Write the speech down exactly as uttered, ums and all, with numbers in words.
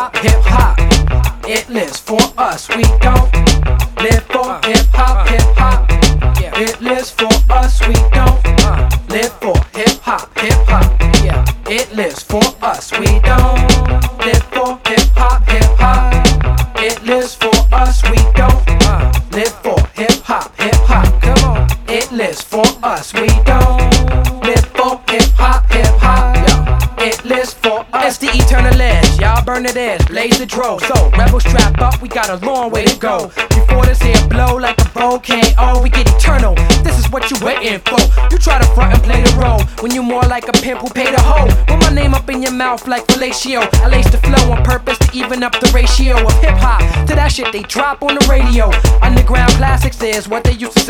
hop, hip hop. It lives for us. We don't live for hip hop, hip hop. It lives for us. We don't live for hip hop, hip hop. It lives for us. We don't live for hip hop, hip hop. It lives for us. We don't live for hip hop, hip hop. Come on. It lives for us. We don't live for hip hop, hip hop. It lives for us. It's the eternal edge. Y'all burn it edge, blaze the dro. So rebels strap up, we got a long way to go. Before this here blow like a volcano, we get eternal. This is what you waiting for. You try to front and play the role when you more like a pimp who paid a hoe. Put my name up in your mouth like fellatio. I lace the flow on purpose to even up the ratio of hip hop to that shit they drop on the radio. Underground classics is what they used to say.